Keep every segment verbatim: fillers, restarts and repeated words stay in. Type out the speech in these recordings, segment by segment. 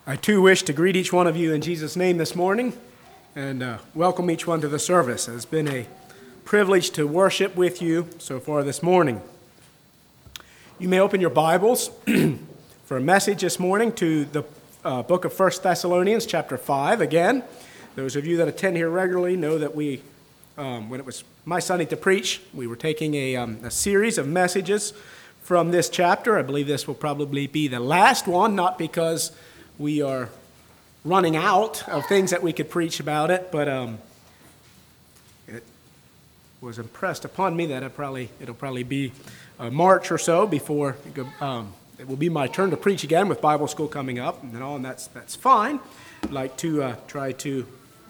I too wish to greet each one of you in Jesus' name this morning and uh, welcome each one to the service. It has been a privilege to worship with you so far this morning. You may open your Bibles for a message this morning to the uh, book of First Thessalonians chapter five. Again, those of you that attend here regularly know that we, um, when it was my Sunday to preach, we were taking a, um, a series of messages from this chapter. I believe this will probably be the last one, not because we are running out of things that we could preach about it, but um, it was impressed upon me that it probably, it'll probably be a March or so before it, go, um, it will be my turn to preach again with Bible school coming up and all, and that's, that's fine. I'd like to uh, try to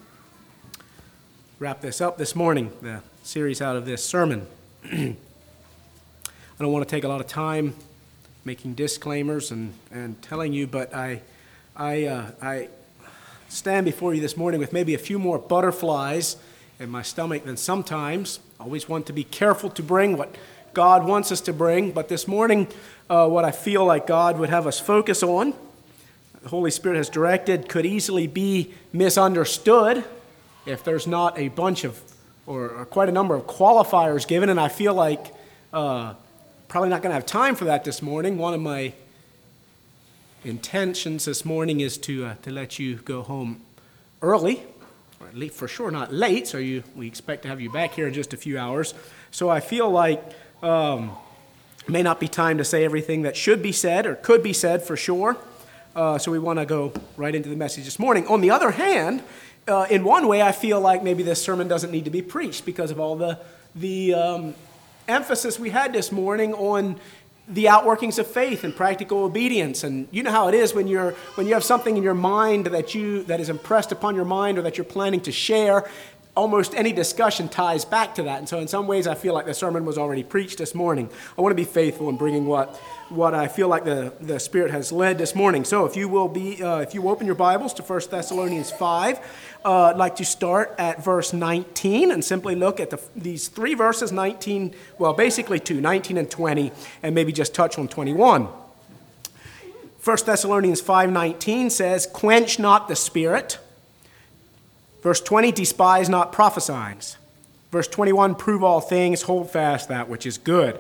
wrap this up this morning, the series out of this sermon. I don't want to take a lot of time making disclaimers and, and telling you, but I I, uh, I stand before you this morning with maybe a few more butterflies in my stomach than sometimes. I always want to be careful to bring what God wants us to bring, but this morning, uh, what I feel like God would have us focus on, the Holy Spirit has directed, could easily be misunderstood if there's not a bunch of, or, or quite a number of qualifiers given, and I feel like uh, probably not going to have time for that this morning. One of my intentions this morning is to uh, to let you go home early, or at least for sure not late. So you we expect to have you back here in just a few hours. So I feel like um, it may not be time to say everything that should be said or could be said for sure. Uh, so we want to go right into the message this morning. On the other hand, uh, in one way, I feel like maybe this sermon doesn't need to be preached because of all the the um, emphasis we had this morning on the outworkings of faith and practical obedience. And you know how it is when you're when you have something in your mind that you that is impressed upon your mind or that you're planning to share, almost any discussion ties back to that. And so in some ways I feel like the sermon was already preached this morning. I want to be faithful in bringing what what I feel like the, the Spirit has led this morning. So if you will be uh, if you open your Bibles to First Thessalonians five, uh, I'd like to start at verse nineteen and simply look at the, these three verses, nineteen, well basically two, nineteen and twenty, and maybe just touch on twenty-one. First Thessalonians five nineteen says, "Quench not the Spirit." Verse twenty, "Despise not prophesying." Verse twenty-one, "Prove all things, hold fast that which is good."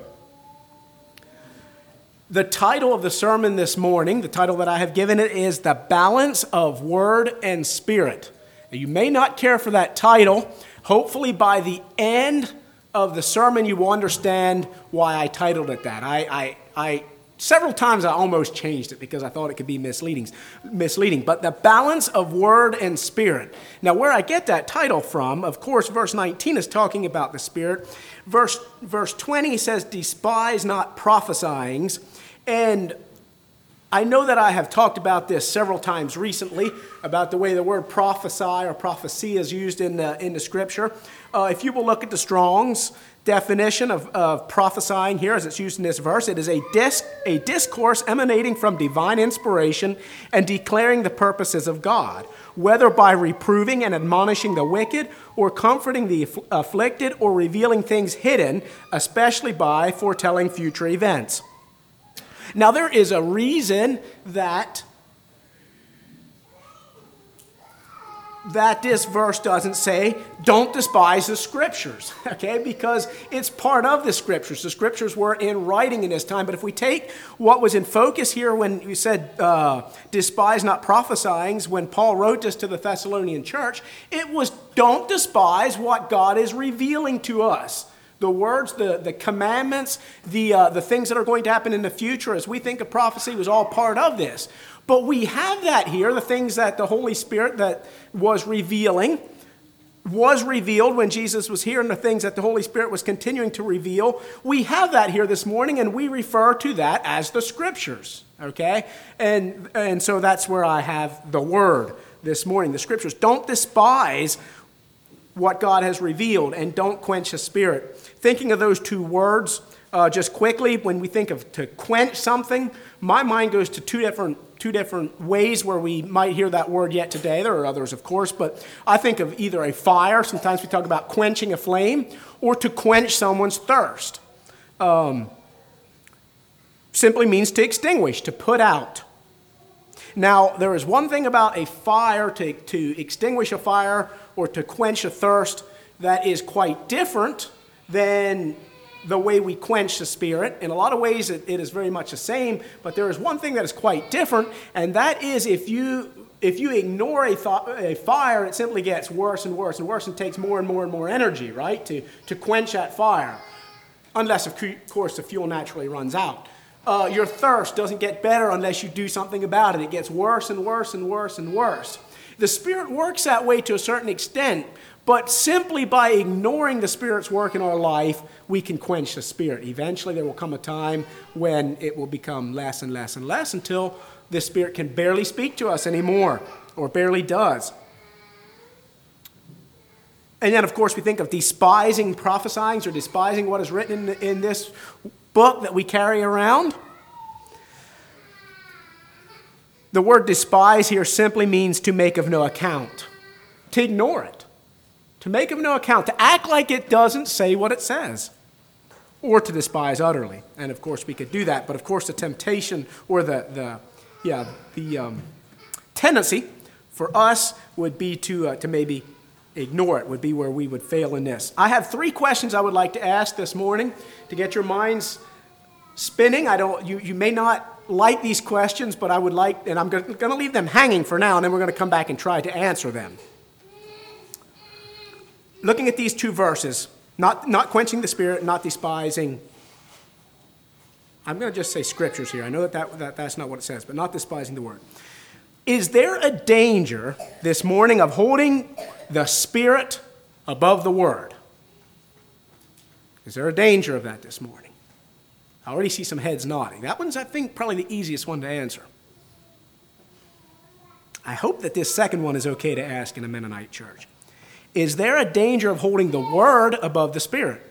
The title of the sermon this morning, the title that I have given it, is "The Balance of Word and Spirit." Now, you may not care for that title. Hopefully by the end of the sermon you will understand why I titled it that. I, I, I Several times I almost changed it because I thought it could be misleading, misleading. But the balance of word and spirit. Now, where I get that title from, of course, verse nineteen is talking about the Spirit. Verse, verse twenty says, "Despise not prophesying." And I know that I have talked about this several times recently, about the way the word prophesy or prophecy is used in the, in the Scripture. Uh, if you will look at the Strong's definition of, of prophesying here as it's used in this verse, it is a, disc, a discourse emanating from divine inspiration and declaring the purposes of God, whether by reproving and admonishing the wicked or comforting the aff- afflicted or revealing things hidden, especially by foretelling future events. Now, there is a reason that that this verse doesn't say, don't despise the Scriptures, okay? Because it's part of the Scriptures. The Scriptures were in writing in this time. But if we take what was in focus here when you said, uh, despise not prophesying, when Paul wrote this to the Thessalonian church, it was don't despise what God is revealing to us. The words, the, the commandments, the, uh, the things that are going to happen in the future as we think of prophecy was all part of this. But we have that here, the things that the Holy Spirit that was revealing, was revealed when Jesus was here, and the things that the Holy Spirit was continuing to reveal. We have that here this morning, and we refer to that as the Scriptures, okay? And, and so that's where I have the Word this morning, the Scriptures. Don't despise what God has revealed, and don't quench the Spirit. Thinking of those two words, uh, just quickly, when we think of to quench something, my mind goes to two different two different ways where we might hear that word yet today. There are others, of course, but I think of either a fire, sometimes we talk about quenching a flame, or to quench someone's thirst. Um, simply means to extinguish, to put out. Now, there is one thing about a fire, to, to extinguish a fire or to quench a thirst, that is quite different than the way we quench the Spirit. In a lot of ways, it, it is very much the same, but there is one thing that is quite different, and that is if you if you ignore a, th- a fire, it simply gets worse and worse and worse and takes more and more and more energy, right, to, to quench that fire, unless, of course, the fuel naturally runs out. Uh, your thirst doesn't get better unless you do something about it. It gets worse and worse and worse and worse. The Spirit works that way to a certain extent, but simply by ignoring the Spirit's work in our life, we can quench the Spirit. Eventually, there will come a time when it will become less and less and less until the Spirit can barely speak to us anymore, or barely does. And then, of course, we think of despising prophesying or despising what is written in, in this book that we carry around. The word despise here simply means to make of no account, to ignore it, to make of no account, to act like it doesn't say what it says, or to despise utterly. And of course we could do that, but of course the temptation or the, the yeah, the um, tendency for us would be to, uh, to maybe ignore it, would be where we would fail in this. I have three questions I would like to ask this morning to get your minds spinning. I don't, you, you may not like these questions, but I would like, and I'm going to leave them hanging for now, and then we're going to come back and try to answer them. Looking at these two verses, not, not quenching the Spirit, not despising, I'm going to just say scriptures here. I know that, that, that that's not what it says, but not despising the word. Is there a danger this morning of holding the Spirit above the Word? Is there a danger of that this morning? I already see some heads nodding. That one's, I think, probably the easiest one to answer. I hope that this second one is okay to ask in a Mennonite church. Is there a danger of holding the Word above the Spirit?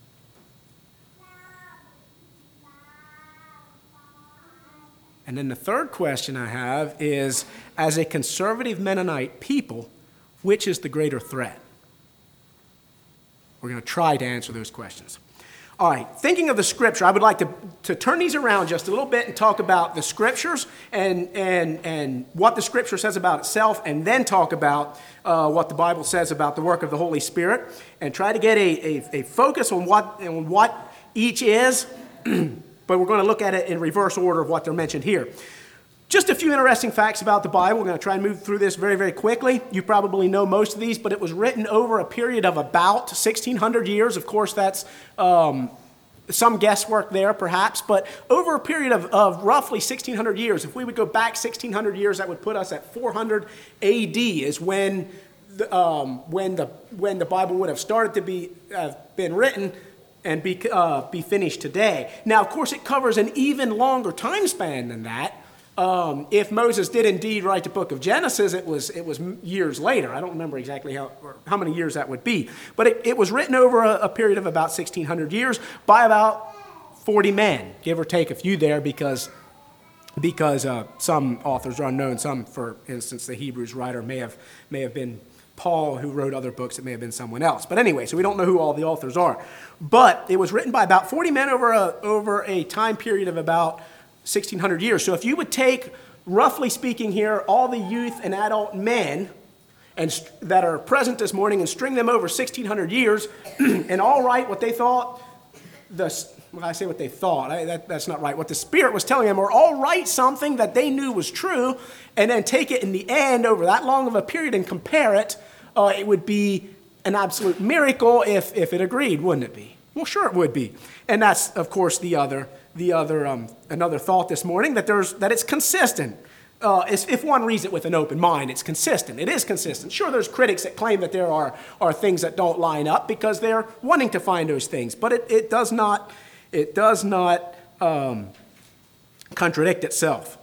And then the third question I have is, as a conservative Mennonite people, which is the greater threat? We're going to try to answer those questions. All right, thinking of the Scripture, I would like to, to turn these around just a little bit and talk about the Scriptures and, and, and what the Scripture says about itself, and then talk about uh, what the Bible says about the work of the Holy Spirit, and try to get a, a, a focus on what, on what each is. But we're going to look at it in reverse order of what they're mentioned here. Just a few interesting facts about the Bible. We're going to try and move through this very, very quickly. You probably know most of these, but it was written over a period of about sixteen hundred years. Of course, that's um, some guesswork there, perhaps, but over a period of, of roughly sixteen hundred years. If we would go back sixteen hundred years, that would put us at four hundred A D is when the, um, when the, when the Bible would have started to be uh, been written and be, uh, be finished today. Now, of course, it covers an even longer time span than that. Um, if Moses did indeed write the book of Genesis, it was it was years later. I don't remember exactly how or how many years that would be. But it, it was written over a, a period of about sixteen hundred years by about forty men, give or take a few there, because, because uh, some authors are unknown. Some, for instance, the Hebrews writer may have may have been Paul, who wrote other books. It may have been someone else. But anyway, so we don't know who all the authors are. But it was written by about forty men over a, over a time period of about sixteen hundred years. So if you would take, roughly speaking here, all the youth and adult men and st- that are present this morning and string them over sixteen hundred years and all write what they thought, the, well, I say what they thought, I, that, that's not right, what the Spirit was telling them, or all write something that they knew was true and then take it in the end over that long of a period and compare it, uh, it would be an absolute miracle if, if it agreed, wouldn't it be? Well, sure it would be. And that's, of course, the other The other, um, another thought this morning, that there's that it's consistent. Uh, if one reads it with an open mind, it's consistent. It is consistent. Sure, there's critics that claim that there are, are things that don't line up because they're wanting to find those things, but it, it does not it does not um, contradict itself.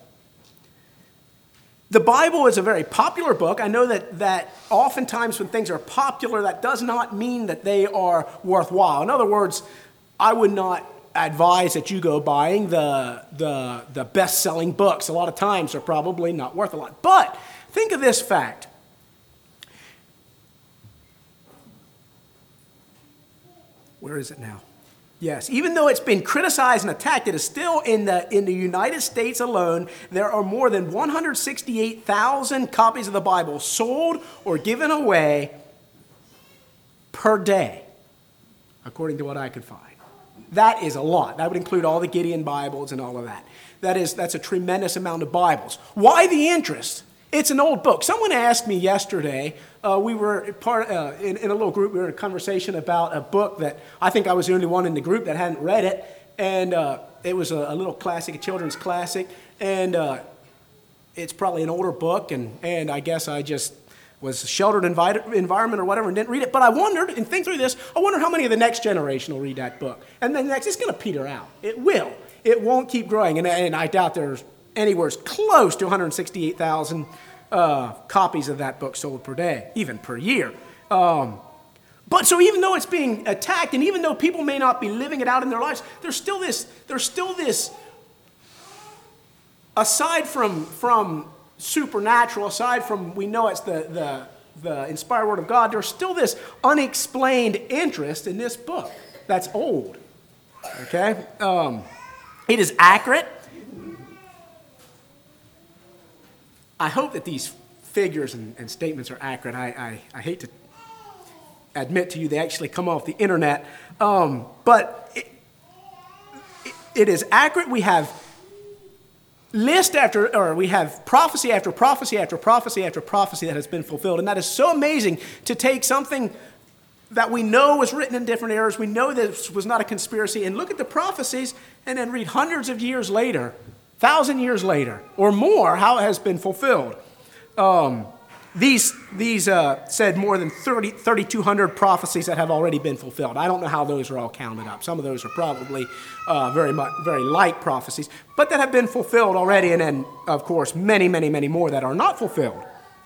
The Bible is a very popular book. I know that that oftentimes when things are popular, that does not mean that they are worthwhile. In other words, I would not advise that you go buying the, the, the best-selling books. A lot of times they're probably not worth a lot. But think of this fact. Where is it now? Yes, even though it's been criticized and attacked, it is still in the in the United States alone, there are more than one hundred sixty-eight thousand copies of the Bible sold or given away per day, according to what I could find. That is a lot. That would include all the Gideon Bibles and all of that. That is, that's a tremendous amount of Bibles. Why the interest? It's an old book. Someone asked me yesterday, uh, we were part uh, in, in a little group, we were in a conversation about a book that I think I was the only one in the group that hadn't read it. And uh, it was a, a little classic, a children's classic. And uh, it's probably an older book. And, and I guess I just was a sheltered envi- environment or whatever and didn't read it. But I wondered, and think through this, I wonder how many of the next generation will read that book. And then next, it's going to peter out. It will. It won't keep growing. And, and I doubt there's anywhere close to one hundred sixty-eight thousand uh, copies of that book sold per day, even per year. Um, but so even though it's being attacked, and even though people may not be living it out in their lives, there's still this, there's still this, aside from, from supernatural, aside from we know it's the, the, the inspired word of God, there's still this unexplained interest in this book that's old. Okay? Um, it is accurate. I hope that these figures and, and statements are accurate. I, I, I hate to admit to you they actually come off the internet. Um, but it, it, it is accurate. We have list after, or we have prophecy after prophecy after prophecy after prophecy that has been fulfilled. And that is so amazing to take something that we know was written in different eras. We know this was not a conspiracy. And look at the prophecies and then read hundreds of years later, thousand years later, or more, how it has been fulfilled. Um, these these uh, said more than thirty, thirty-two hundred prophecies that have already been fulfilled. I don't know how those are all counted up. Some of those are probably uh, very much, very light prophecies, but that have been fulfilled already. And then, of course, many, many, many more that are not fulfilled.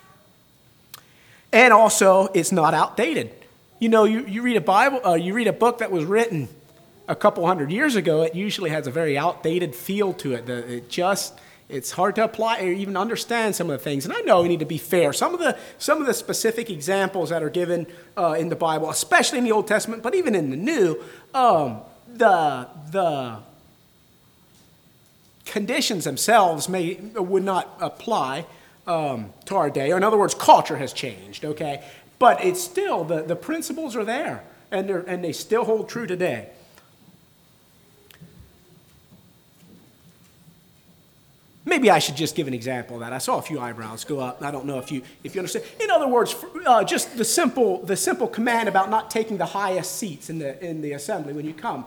And also, it's not outdated. You know, you, you read a Bible, uh, you read a book that was written a couple hundred years ago, it usually has a very outdated feel to it. The, it just, it's hard to apply or even understand some of the things. And I know we need to be fair. Some of the, some of the specific examples that are given uh, in the Bible, especially in the Old Testament, but even in the New, um, the, the conditions themselves may, would not apply um, to our day. Or in other words, culture has changed, okay? But it's still, the, the principles are there, and, they're, and they still hold true today. Maybe I should just give an example of that. I saw a few eyebrows go up. I don't know if you if you understand. In other words, uh, just the simple the simple command about not taking the highest seats in the in the assembly when you come.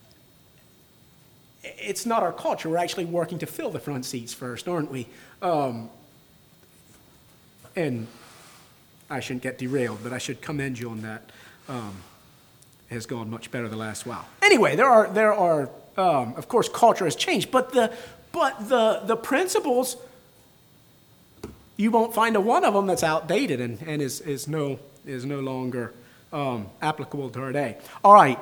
It's not our culture. We're actually working to fill the front seats first, aren't we? Um, and I shouldn't get derailed, but I should commend you on that. Um, it has gone much better the last while. Anyway, there are there are um, of course culture has changed, but the But the, the principles, you won't find a one of them that's outdated and, and is, is, no, is no longer um, applicable to our day. All right.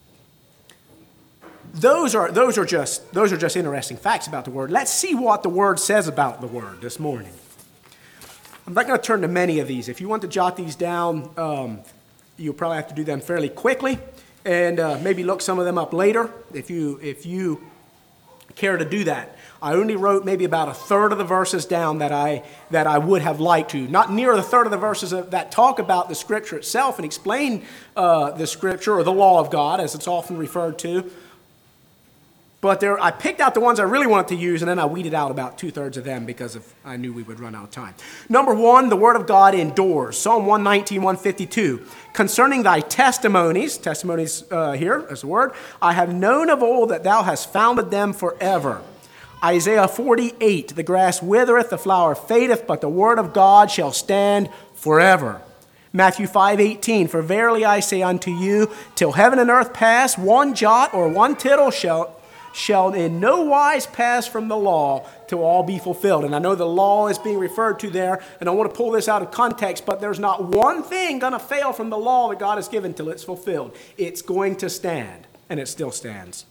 Those are, those, are just, those are just interesting facts about the Word. Let's see what the Word says about the Word this morning. I'm not going to turn to many of these. If you want to jot these down, um, you'll probably have to do them fairly quickly and uh, maybe look some of them up later if you if you care to do that. I only wrote maybe about a third of the verses down that I that I would have liked to. Not near the third of the verses that talk about the Scripture itself and explain uh, the Scripture or the law of God, as it's often referred to. But there, I picked out the ones I really wanted to use, and then I weeded out about two-thirds of them because of, I knew we would run out of time. Number one, the Word of God endures. Psalm one nineteen, one fifty-two. Concerning thy testimonies, testimonies uh, here as a word, I have known of old that thou hast founded them forever. Isaiah forty-eight, the grass withereth, the flower fadeth, but the word of God shall stand forever. Matthew five eighteen, for verily I say unto you, till heaven and earth pass, one jot or one tittle shall shall in no wise pass from the law till all be fulfilled. And I know the law is being referred to there, and I want to pull this out of context, but there's not one thing going to fail from the law that God has given till it's fulfilled. It's going to stand, and it still stands.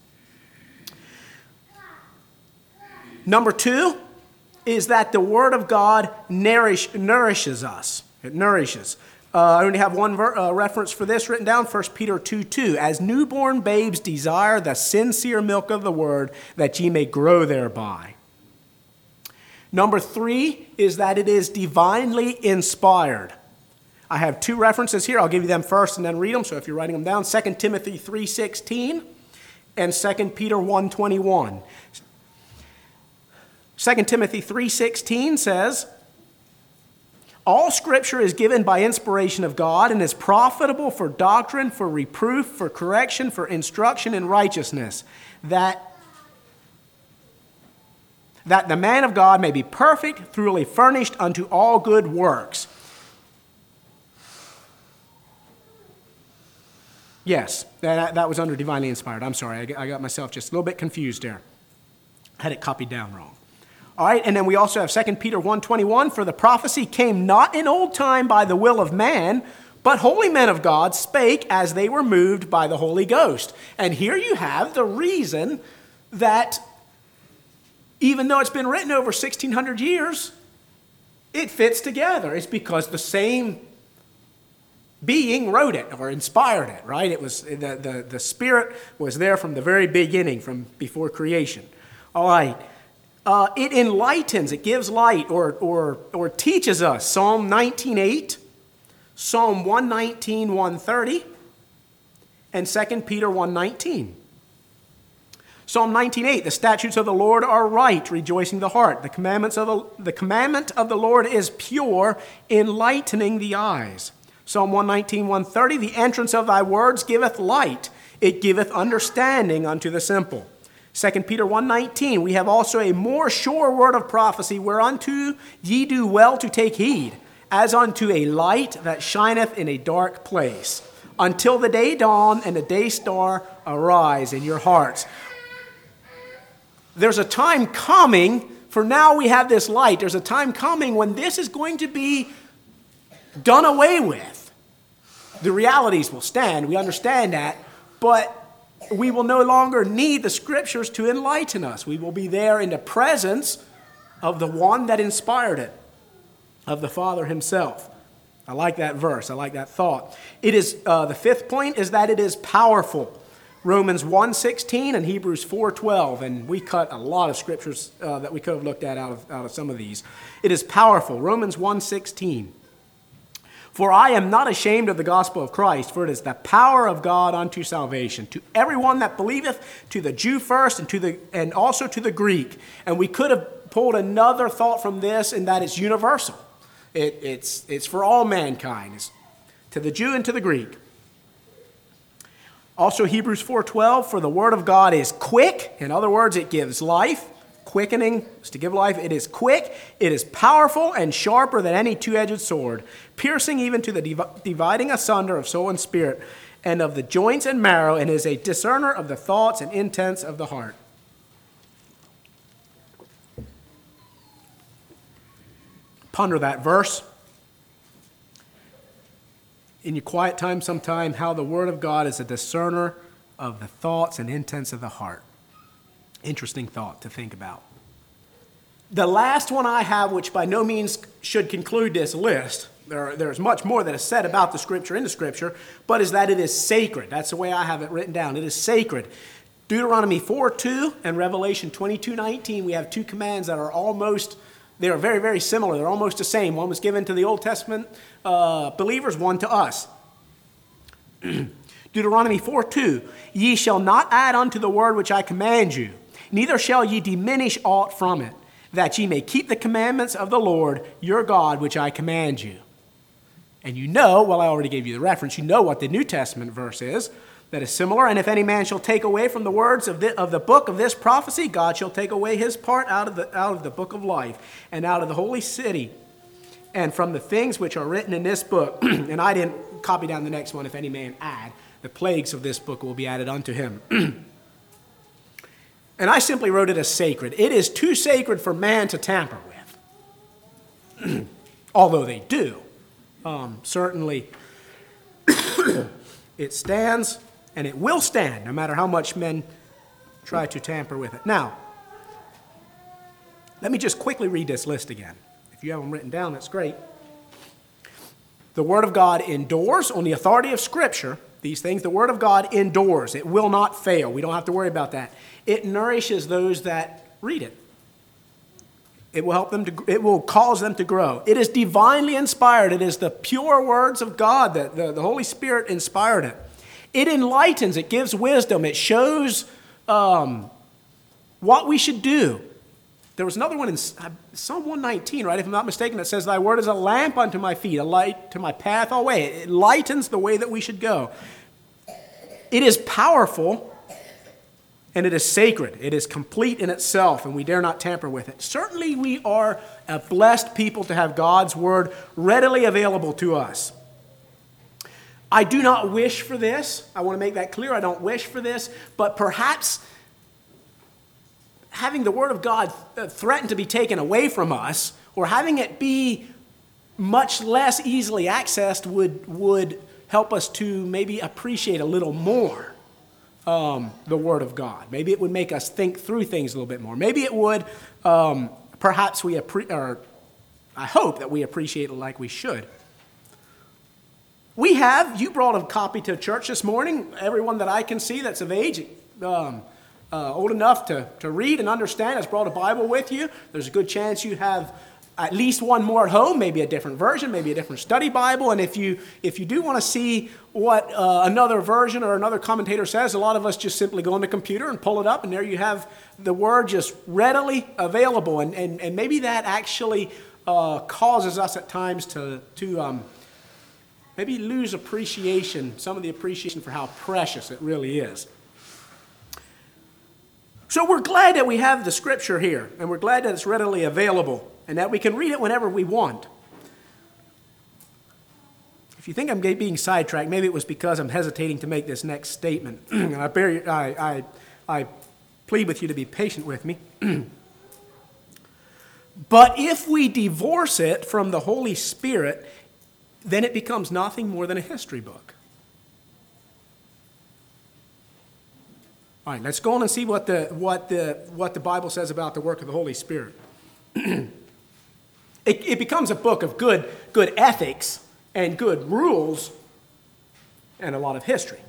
Number two is that the Word of God nourish, nourishes us. It nourishes. Uh, I only have one ver- uh, reference for this written down, First Peter two two. As newborn babes desire the sincere milk of the word, that ye may grow thereby. Number three is that it is divinely inspired. I have two references here. I'll give you them first and then read them. So if you're writing them down, Second Timothy three sixteen and Second Peter one twenty-one. Second Timothy three sixteen says, all Scripture is given by inspiration of God and is profitable for doctrine, for reproof, for correction, for instruction in righteousness, that, that the man of God may be perfect, thoroughly furnished unto all good works. Yes, that, that was under divinely inspired. I'm sorry, I got myself just a little bit confused there. I had it copied down wrong. All right, and then we also have Second Peter one twenty-one, for the prophecy came not in old time by the will of man, but holy men of God spake as they were moved by the Holy Ghost. And here you have the reason that even though it's been written over sixteen hundred years, it fits together. It's because the same being wrote it or inspired it, right? It was the, the, the Spirit was there from the very beginning, from before creation. All right. Uh, it enlightens, it gives light, or, or, or teaches us. Psalm nineteen eight, Psalm one nineteen, one thirty, and Second Peter one nineteen. Psalm nineteen eight, the statutes of the Lord are right, rejoicing the heart. The commandments of the, the commandment of the Lord is pure, enlightening the eyes. Psalm one nineteen, one thirty, the entrance of thy words giveth light, it giveth understanding unto the simple. Second Peter one nineteen, we have also a more sure word of prophecy, whereunto ye do well to take heed, as unto a light that shineth in a dark place, until the day dawn and the day star arise in your hearts. There's a time coming, for now we have this light, there's a time coming when this is going to be done away with. The realities will stand, we understand that, but we will no longer need the Scriptures to enlighten us. We will be there in the presence of the one that inspired it, of the Father himself. I like that verse. I like that thought. It is uh, the fifth point is that it is powerful. Romans one sixteen and Hebrews four twelve, and we cut a lot of scriptures uh, that we could have looked at out of, out of some of these. It is powerful. Romans one sixteen. For I am not ashamed of the gospel of Christ, for it is the power of God unto salvation, to everyone that believeth, to the Jew first, and to the and also to the Greek. And we could have pulled another thought from this, and that it's universal. It, it's, it's for all mankind. It's to the Jew and to the Greek. Also Hebrews four twelve, for the word of God is quick. In other words, it gives life. Quickening is to give life. It is quick, it is powerful, and sharper than any two-edged sword, piercing even to the div- dividing asunder of soul and spirit, and of the joints and marrow, and is a discerner of the thoughts and intents of the heart. Ponder that verse in your quiet time sometime, how the Word of God is a discerner of the thoughts and intents of the heart. Interesting thought to think about. The last one I have, which by no means should conclude this list, there, there's much more that is said about the Scripture in the Scripture, but is that it is sacred. That's the way I have it written down. It is sacred. Deuteronomy four two and Revelation twenty-two nineteen, we have two commands that are almost, they are very, very similar. They're almost the same. One was given to the Old Testament uh, believers, one to us. Deuteronomy four two, ye shall not add unto the word which I command you, neither shall ye diminish aught from it, that ye may keep the commandments of the Lord your God, which I command you. And you know, well, I already gave you the reference, you know what the New Testament verse is that is similar. And if any man shall take away from the words of the, of the book of this prophecy, God shall take away his part out of, the, out of the book of life, and out of the holy city, and from the things which are written in this book. And I didn't copy down the next one, if any man add, the plagues of this book will be added unto him. And I simply wrote it as sacred. It is too sacred for man to tamper with. Although they do. Um, certainly, it stands and it will stand no matter how much men try to tamper with it. Now, let me just quickly read this list again. If you have them written down, that's great. The Word of God endures on the authority of Scripture. These things, the Word of God endures. It will not fail. We don't have to worry about that. It nourishes those that read it. It will help them to, it will cause them to grow. It is divinely inspired. It is the pure words of God that the, the Holy Spirit inspired it. It enlightens. It gives wisdom. It shows um, what we should do. There was another one in Psalm one nineteen, right, if I'm not mistaken, that says, "Thy word is a lamp unto my feet, a light to my path all way." It lightens the way that we should go. It is powerful, and it is sacred. It is complete in itself, and we dare not tamper with it. Certainly we are a blessed people to have God's word readily available to us. I do not wish for this. I want to make that clear. I don't wish for this, but perhaps having the Word of God threaten to be taken away from us, or having it be much less easily accessed, would, would help us to maybe appreciate a little more um, the Word of God. Maybe it would make us think through things a little bit more. Maybe it would, um, perhaps we, appre- or I hope that we appreciate it like we should. We have, you brought a copy to church this morning, everyone that I can see that's of age, um, Uh, old enough to, to read and understand has brought a Bible with you. There's a good chance you have at least one more at home, maybe a different version, maybe a different study Bible. And if you if you do want to see what uh, another version or another commentator says, a lot of us just simply go on the computer and pull it up, and there you have the Word just readily available. And, and, and maybe that actually uh, causes us at times to, to um, maybe lose appreciation, some of the appreciation for how precious it really is. So we're glad that we have the Scripture here, and we're glad that it's readily available, and that we can read it whenever we want. If you think I'm being sidetracked, maybe it was because I'm hesitating to make this next statement. And I, bear, I, I, I plead with you to be patient with me. But if we divorce it from the Holy Spirit, then it becomes nothing more than a history book. All right, let's go on and see what the, what the, what the Bible says about the work of the Holy Spirit. it, it becomes a book of good, good ethics and good rules and a lot of history.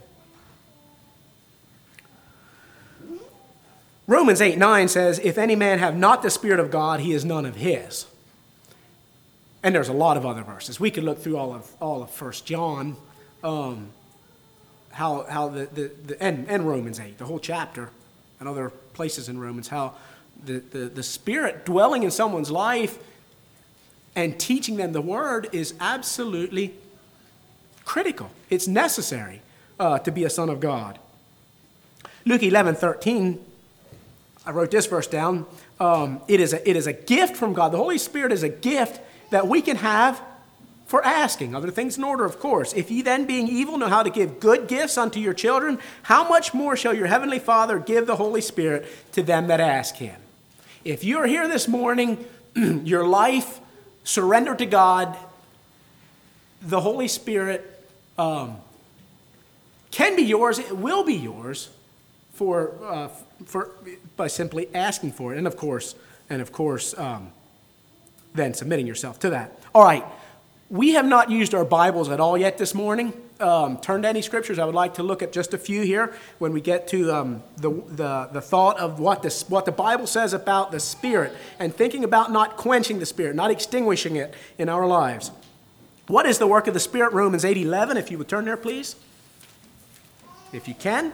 Romans eight nine says, "If any man have not the Spirit of God, he is none of his." And there's a lot of other verses. We could look through all of all of First John, um, how how the, the, the and, and Romans eight, the whole chapter, and other places in Romans, how the, the, the Spirit dwelling in someone's life and teaching them the Word is absolutely critical. It's necessary uh, to be a son of God. Luke eleven thirteen, I wrote this verse down. Um, it is a, it is a gift from God. The Holy Spirit is a gift that we can have for asking. Other things in order, of course. "If ye then, being evil, know how to give good gifts unto your children, how much more shall your heavenly Father give the Holy Spirit to them that ask him?" If you're here this morning, your life surrendered to God, the Holy Spirit um, can be yours. It will be yours for uh, for by simply asking for it, and of course, and of course, um, then submitting yourself to that. All right. We have not used our Bibles at all yet this morning. Um, turn to any scriptures. I would like to look at just a few here when we get to um, the, the, the thought of what, this, what the Bible says about the Spirit, and thinking about not quenching the Spirit, not extinguishing it in our lives. What is the work of the Spirit? Romans eight eleven, if you would turn there, please. If you can.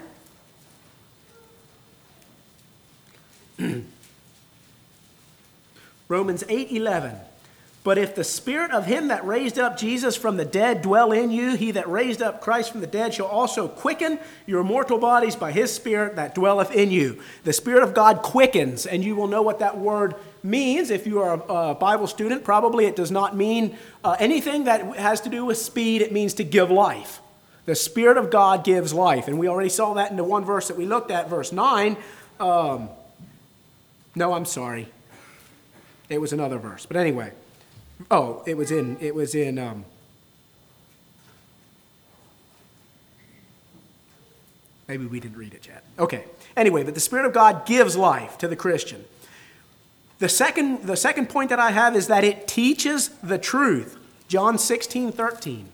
Romans eight eleven. "But if the Spirit of him that raised up Jesus from the dead dwell in you, he that raised up Christ from the dead shall also quicken your mortal bodies by his Spirit that dwelleth in you." The Spirit of God quickens, and you will know what that word means. If you are a, a Bible student, probably it does not mean uh, anything that has to do with speed. It means to give life. The Spirit of God gives life, and we already saw that in the one verse that we looked at, verse nine. Um, no, I'm sorry. It was another verse, but anyway. Oh, it was in, it was in, um, maybe we didn't read it yet. Okay. Anyway, but the Spirit of God gives life to the Christian. The second, the second point that I have is that it teaches the truth. John sixteen thirteen.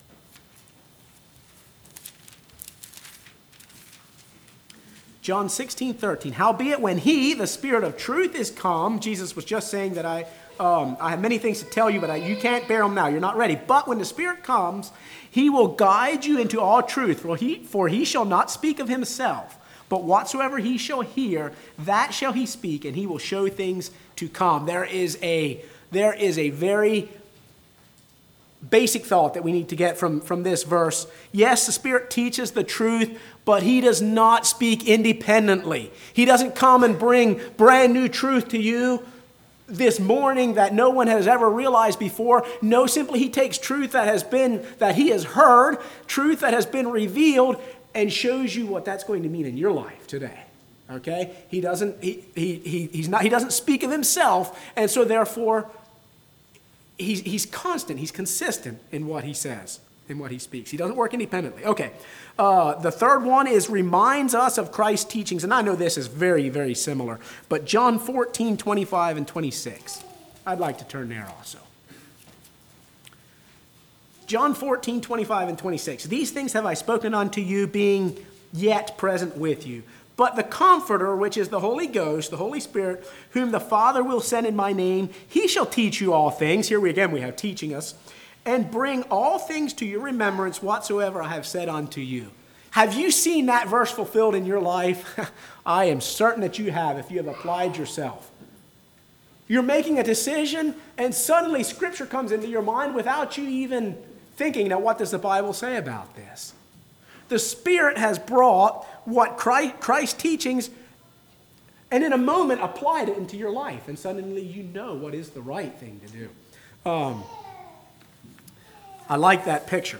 John sixteen thirteen. Howbeit, when he, the Spirit of truth, is come, Jesus was just saying that I, um, I have many things to tell you, but I, you can't bear them now. You're not ready. But when the Spirit comes, he will guide you into all truth. For he, for he shall not speak of himself, but whatsoever he shall hear, that shall he speak, and he will show things to come. There is a, there is a very basic thought that we need to get from, from this verse. Yes, the Spirit teaches the truth, but he does not speak independently. He doesn't come and bring brand new truth to you this morning that no one has ever realized before. No, simply he takes truth that has been, that he has heard, truth that has been revealed, and shows you what that's going to mean in your life today. Okay? He doesn't, he, he, he, he's not, he doesn't speak of himself, and so therefore, He's, he's constant, he's consistent in what he says, in what he speaks. He doesn't work independently. Okay, uh, the third one is reminds us of Christ's teachings, and I know this is very, very similar, but John fourteen, twenty-five, and twenty-six. I'd like to turn there also. John fourteen, twenty-five, and twenty-six. These things have I spoken unto you, being yet present with you. But the Comforter, which is the Holy Ghost, the Holy Spirit, whom the Father will send in my name, he shall teach you all things. Here we again, we have teaching us. And bring all things to your remembrance whatsoever I have said unto you. Have you seen that verse fulfilled in your life? I am certain that you have if you have applied yourself. You're making a decision and suddenly Scripture comes into your mind without you even thinking, now what does the Bible say about this? The Spirit has brought what Christ, Christ's teachings and in a moment applied it into your life. And suddenly you know what is the right thing to do. Um, I like that picture.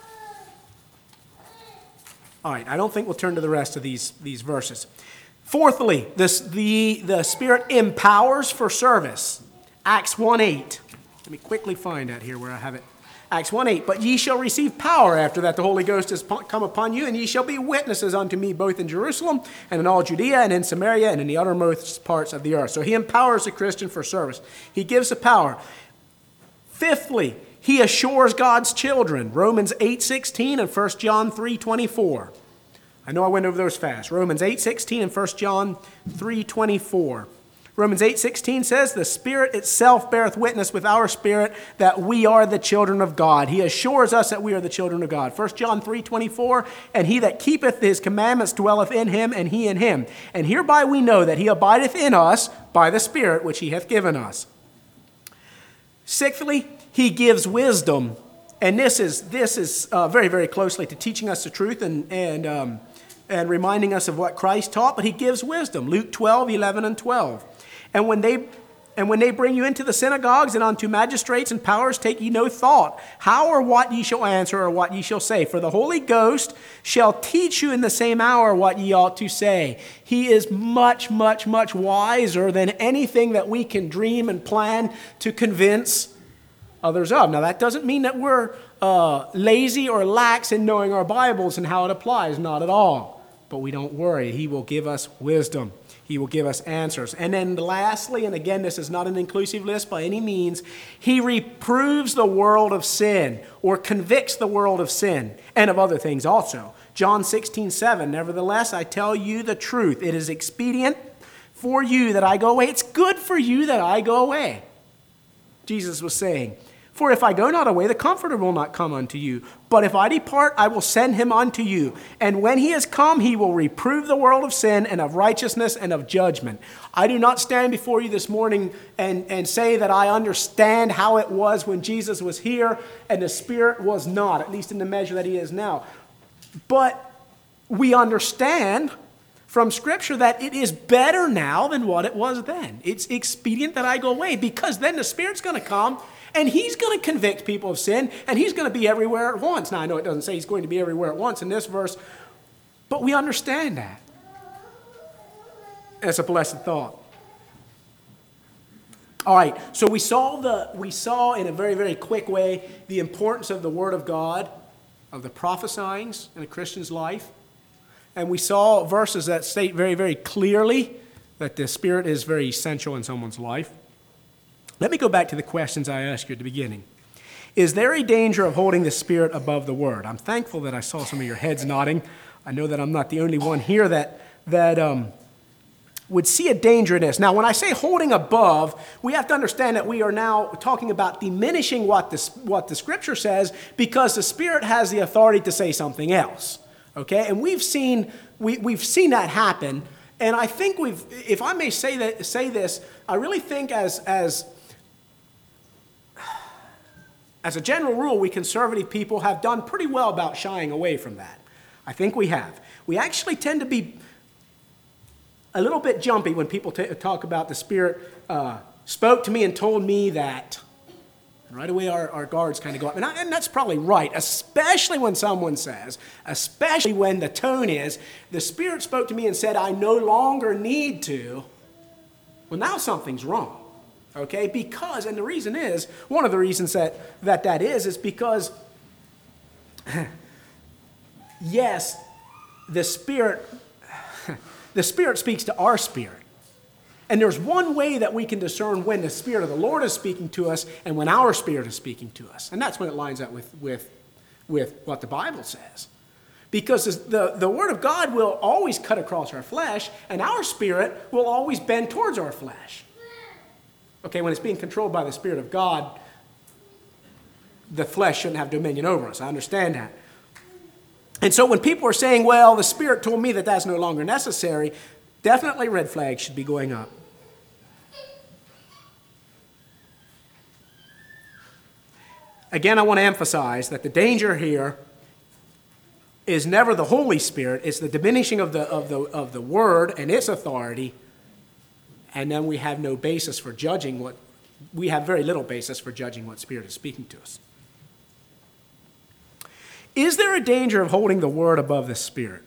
All right, I don't think we'll turn to the rest of these, these verses. Fourthly, this, the, the Spirit empowers for service. Acts one eight. Let me quickly find that here where I have it. Acts one eight, but ye shall receive power after that the Holy Ghost has come upon you, and ye shall be witnesses unto me both in Jerusalem and in all Judea and in Samaria and in the uttermost parts of the earth. So he empowers the Christian for service. He gives the power. Fifthly, he assures God's children. Romans eight sixteen and First John three twenty-four. I know I went over those fast. Romans eight sixteen and First John three twenty-four. Romans eight sixteen says, the Spirit itself beareth witness with our spirit that we are the children of God. He assures us that we are the children of God. First John three twenty-four, and he that keepeth his commandments dwelleth in him, and he in him. And hereby we know that he abideth in us by the Spirit which he hath given us. Sixthly, he gives wisdom. And this is, this is uh, very, very closely to teaching us the truth and, and, um, and reminding us of what Christ taught, but he gives wisdom. Luke twelve, eleven, and twelve. And when they and when they bring you into the synagogues and unto magistrates and powers, take ye no thought, how or what ye shall answer or what ye shall say. For the Holy Ghost shall teach you in the same hour what ye ought to say. He is much, much, much wiser than anything that we can dream and plan to convince others of. Now, that doesn't mean that we're uh, lazy or lax in knowing our Bibles and how it applies. Not at all. But we don't worry. He will give us wisdom. He will give us answers. And then lastly, and again, this is not an inclusive list by any means, he reproves the world of sin or convicts the world of sin and of other things also. John sixteen seven, nevertheless, I tell you the truth. It is expedient for you that I go away. It's good for you that I go away. Jesus was saying, for if I go not away, the Comforter will not come unto you. But if I depart, I will send him unto you. And when he is come, he will reprove the world of sin and of righteousness and of judgment. I do not stand before you this morning and, and say that I understand how it was when Jesus was here and the Spirit was not, at least in the measure that he is now. But we understand from Scripture that it is better now than what it was then. It's expedient that I go away, because then the Spirit's going to come and he's going to convict people of sin, and he's going to be everywhere at once. Now, I know it doesn't say he's going to be everywhere at once in this verse, but we understand that. That's a blessed thought. All right, so we saw the we saw in a very, very quick way the importance of the Word of God, of the prophesyings in a Christian's life. And we saw verses that state very, very clearly that the Spirit is very essential in someone's life. Let me go back to the questions I asked you at the beginning. Is there a danger of holding the Spirit above the Word? I'm thankful that I saw some of your heads nodding. I know that I'm not the only one here that, that um, would see a danger in this. Now, when I say holding above, we have to understand that we are now talking about diminishing what the, what the Scripture says, because the Spirit has the authority to say something else. Okay? And we've seen, we, we've seen that happen. And I think we've, if I may say that, say this, I really think as, as, as a general rule, we conservative people have done pretty well about shying away from that. I think we have. We actually tend to be a little bit jumpy when people t- talk about the Spirit uh, spoke to me and told me that. And right away our, our guards kind of go up. And, I, and that's probably right, especially when someone says, especially when the tone is, the Spirit spoke to me and said, I no longer need to. Well, now something's wrong. Okay? Because, and the reason is, one of the reasons that that, that is, is because, yes, the Spirit, the Spirit speaks to our spirit. And there's one way that we can discern when the Spirit of the Lord is speaking to us and when our spirit is speaking to us. And that's when it lines up with, with, with what the Bible says. Because the, the Word of God will always cut across our flesh, and our spirit will always bend towards our flesh. Okay, when it's being controlled by the Spirit of God, the flesh shouldn't have dominion over us. I understand that. And so when people are saying, well, the Spirit told me that that's no longer necessary, definitely red flags should be going up. Again, I want to emphasize that the danger here is never the Holy Spirit. It's the diminishing of the, of the, of the Word and its authority. And then we have no basis for judging what, we have very little basis for judging what Spirit is speaking to us. Is there a danger of holding the Word above the Spirit?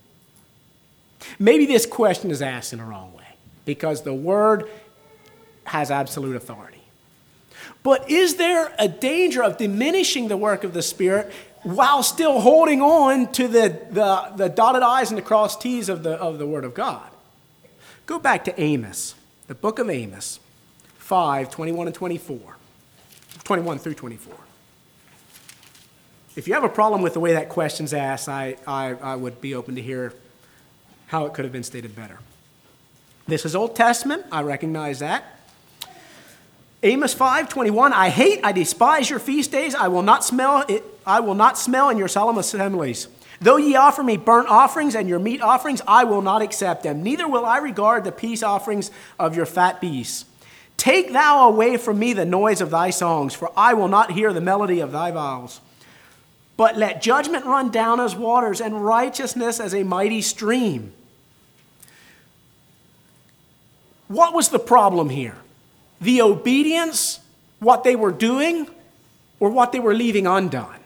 Maybe this question is asked in the wrong way, because the Word has absolute authority. But is there a danger of diminishing the work of the Spirit while still holding on to the, the, the dotted I's and the crossed T's of the, of the Word of God? Go back to Amos, the book of Amos, five, twenty-one and twenty-four, twenty-one through twenty-four. If you have a problem with the way that question's asked, I, I, I would be open to hear how it could have been stated better. This is Old Testament. I recognize that. Amos five twenty-one, I hate, I despise your feast days. I will not smell it. I will not smell in your solemn assemblies. Though ye offer me burnt offerings and your meat offerings, I will not accept them. Neither will I regard the peace offerings of your fat beasts. Take thou away from me the noise of thy songs, for I will not hear the melody of thy vows. But let judgment run down as waters and righteousness as a mighty stream. What was the problem here? The obedience, what they were doing, or what they were leaving undone?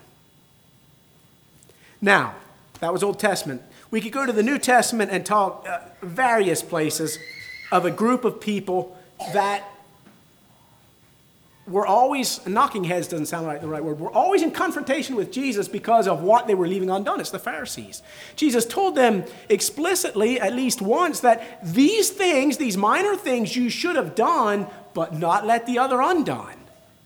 Now, that was Old Testament. We could go to the New Testament and talk uh, various places of a group of people that were always, knocking heads doesn't sound like the right word, were always in confrontation with Jesus because of what they were leaving undone. It's the Pharisees. Jesus told them explicitly, at least once, that these things, these minor things you should have done, but not let the other undone.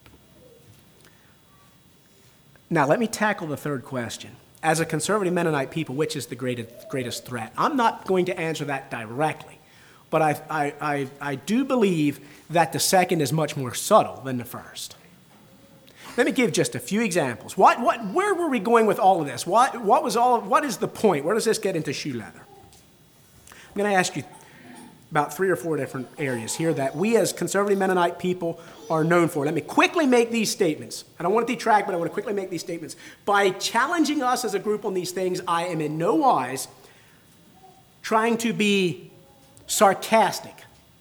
Now, let me tackle the third question. As a conservative Mennonite people, which is the greatest, greatest threat? I'm not going to answer that directly, but I, I, I, I do believe that the second is much more subtle than the first. Let me give just a few examples. What, what, where were we going with all of this? What, what, was all, what is the point? Where does this get into shoe leather? I'm going to ask you about three or four different areas here that we as conservative Mennonite people are known for. Let me quickly make these statements. I don't want to detract, but I want to quickly make these statements. By challenging us as a group on these things, I am in no wise trying to be sarcastic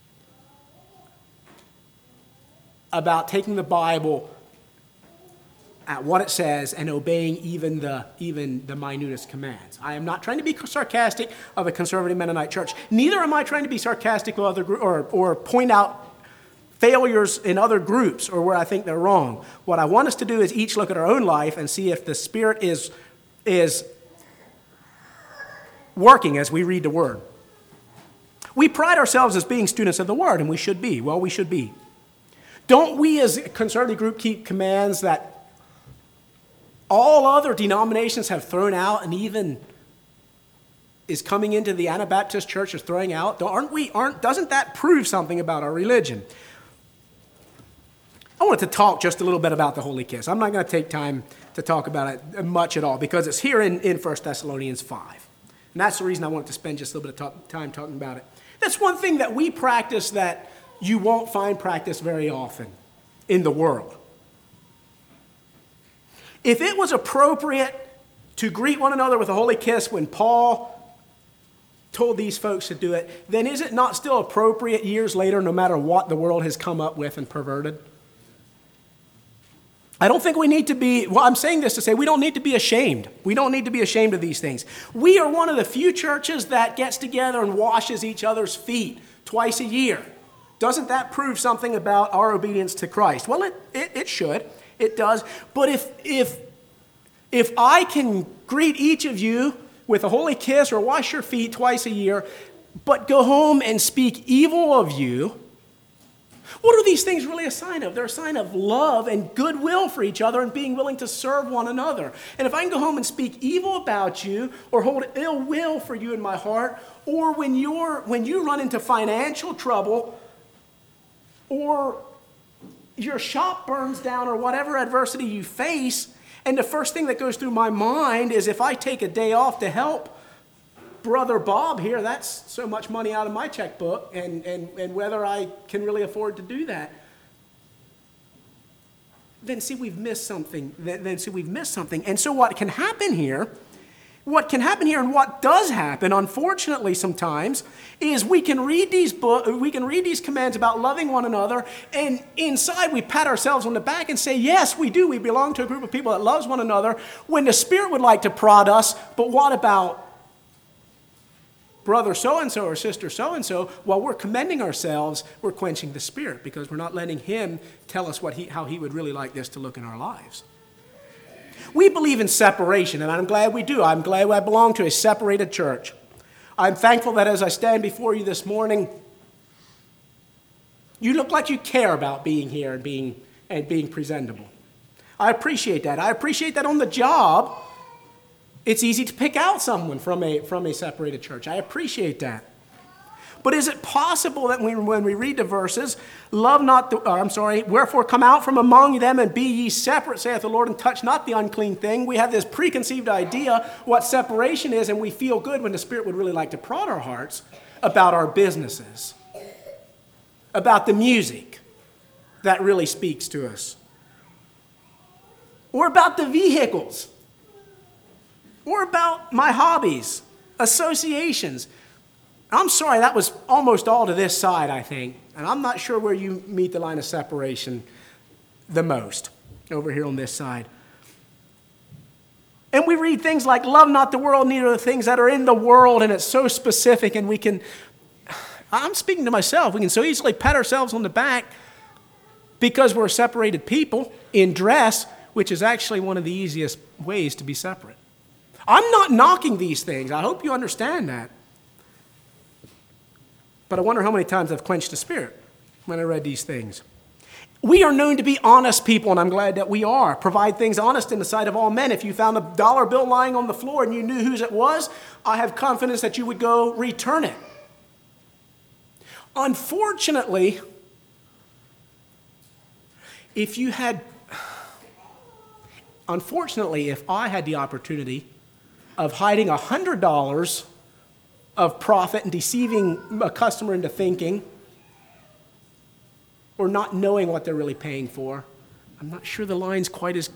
about taking the Bible at what it says and obeying even the even the minutest commands. I am not trying to be sarcastic of a conservative Mennonite church. Neither am I trying to be sarcastic of other or or point out failures in other groups or where I think they're wrong. What I want us to do is each look at our own life and see if the Spirit is is working as we read the Word. We pride ourselves as being students of the Word, and we should be. Well, we should be. Don't we as a conservative group keep commands that all other denominations have thrown out and even is coming into the Anabaptist church is throwing out, aren't we, aren't, doesn't that prove something about our religion? I wanted to talk just a little bit about the Holy Kiss. I'm not going to take time to talk about it much at all because it's here in, in First Thessalonians five. And that's the reason I wanted to spend just a little bit of talk, time talking about it. That's one thing that we practice that you won't find practiced very often in the world. If it was appropriate to greet one another with a holy kiss when Paul told these folks to do it, then is it not still appropriate years later, no matter what the world has come up with and perverted? I don't think we need to be, well, I'm saying this to say we don't need to be ashamed. We don't need to be ashamed of these things. We are one of the few churches that gets together and washes each other's feet twice a year. Doesn't that prove something about our obedience to Christ? Well, it, it, it should. It does. But if, if, if I can greet each of you with a holy kiss or wash your feet twice a year, but go home and speak evil of you, what are these things really a sign of? They're a sign of love and goodwill for each other and being willing to serve one another. And if I can go home and speak evil about you or hold ill will for you in my heart, or when you're when you run into financial trouble, or your shop burns down, or whatever adversity you face, and the first thing that goes through my mind is if I take a day off to help Brother Bob here, that's so much money out of my checkbook, and, and, and whether I can really afford to do that, then see we've missed something. Then, then see we've missed something. And so what can happen here, what can happen here and what does happen, unfortunately sometimes, is we can read these book, we can read these commands about loving one another, and inside we pat ourselves on the back and say, yes, we do. We belong to a group of people that loves one another, when the Spirit would like to prod us, but what about brother so-and-so or sister so-and-so? While we're commending ourselves, we're quenching the Spirit because we're not letting him tell us what he, how he would really like this to look in our lives. We believe in separation, and I'm glad we do. I'm glad I belong to a separated church. I'm thankful that as I stand before you this morning, you look like you care about being here and being, and being presentable. I appreciate that. I appreciate that on the job, it's easy to pick out someone from a, from a separated church. I appreciate that. But is it possible that we, when we read the verses, love not the, or I'm sorry, wherefore come out from among them and be ye separate, saith the Lord, and touch not the unclean thing? We have this preconceived idea what separation is, and we feel good when the Spirit would really like to prod our hearts about our businesses, about the music that really speaks to us, or about the vehicles, or about my hobbies, associations. I'm sorry, that was almost all to this side, I think. And I'm not sure where you meet the line of separation the most, over here on this side. And we read things like, love not the world, neither the things that are in the world, and it's so specific, and we can, I'm speaking to myself, we can so easily pat ourselves on the back because we're a separated people in dress, which is actually one of the easiest ways to be separate. I'm not knocking these things. I hope you understand that. But I wonder how many times I've quenched the Spirit when I read these things. We are known to be honest people, and I'm glad that we are. Provide things honest in the sight of all men. If you found a dollar bill lying on the floor and you knew whose it was, I have confidence that you would go return it. Unfortunately, if you had, unfortunately, if I had the opportunity of hiding one hundred dollars of profit and deceiving a customer into thinking, or not knowing what they're really paying for, I'm not sure the line's quite as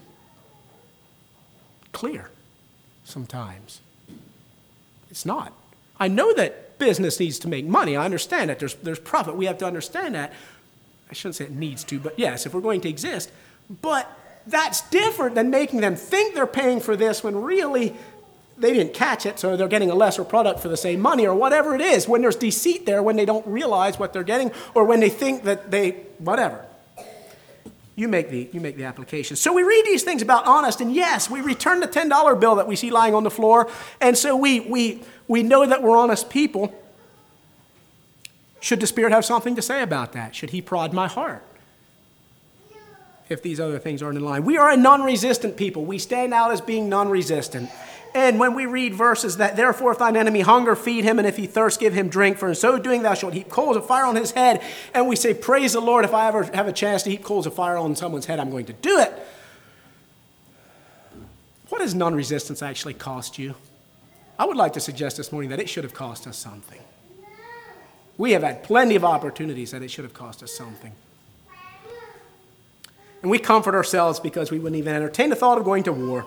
clear sometimes. It's not. I know that business needs to make money. I understand that. There's, there's profit. We have to understand that. I shouldn't say it needs to, but yes, if we're going to exist. But that's different than making them think they're paying for this when really they didn't catch it, so they're getting a lesser product for the same money, or whatever it is. When there's deceit there, when they don't realize what they're getting, or when they think that they, whatever. You make the, you make the application. So we read these things about honest, and yes, we return the ten dollar bill that we see lying on the floor, and so we, we, we know that we're honest people. Should the Spirit have something to say about that? Should he prod my heart? if these other things aren't in line. We are a non-resistant people. We stand out as being non-resistant. And when we read verses that, therefore, if thine enemy hunger, feed him, and if he thirst, give him drink, for in so doing thou shalt heap coals of fire on his head. And we say, praise the Lord, if I ever have a chance to heap coals of fire on someone's head, I'm going to do it. What does non-resistance actually cost you? I would like to suggest this morning that it should have cost us something. We have had plenty of opportunities that it should have cost us something. And we comfort ourselves because we wouldn't even entertain the thought of going to war.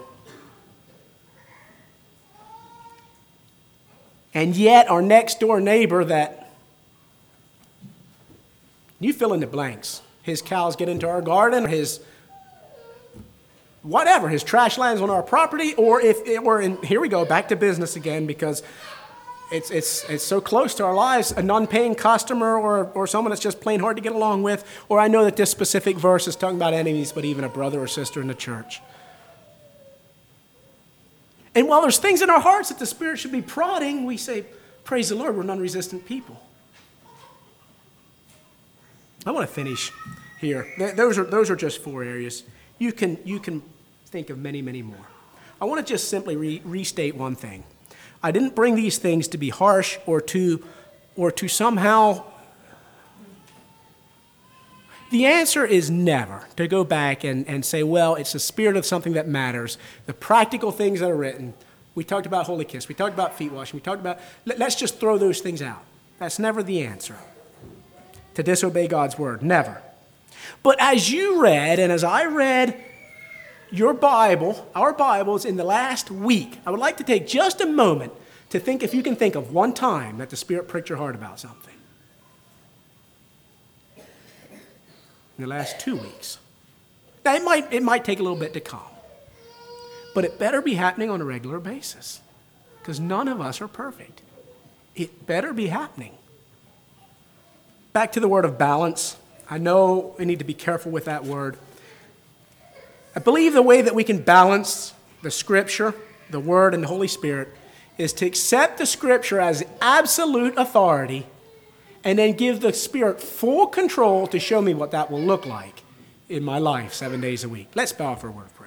And yet our next door neighbor that, you fill in the blanks. His cows get into our garden, his whatever, his trash lands on our property, or if it were in, here we go, back to business again, because it's it's it's so close to our lives, a non-paying customer or, or someone that's just plain hard to get along with, or I know that this specific verse is talking about enemies, but even a brother or sister in the church. And while there's things in our hearts that the Spirit should be prodding, we say, praise the Lord, we're non-resistant people. I want to finish here. Those are, those are just four areas. You can, you can think of many, many more. I want to just simply re- restate one thing. I didn't bring these things to be harsh or to, or to somehow... The answer is never to go back and, and say, well, it's the spirit of something that matters. The practical things that are written. We talked about Holy Kiss. We talked about feet washing. We talked about, let, let's just throw those things out. That's never the answer. To disobey God's word. Never. But as you read, and as I read your Bible, our Bibles in the last week, I would like to take just a moment to think if you can think of one time that the Spirit pricked your heart about something. In the last two weeks. Now, it might, it might take a little bit to come. But it better be happening on a regular basis. Because none of us are perfect. It better be happening. Back to the word of balance. I know we need to be careful with that word. I believe the way that we can balance the Scripture, the Word, and the Holy Spirit is to accept the Scripture as absolute authority and then give the Spirit full control to show me what that will look like in my life seven days a week. Let's bow for a word of prayer.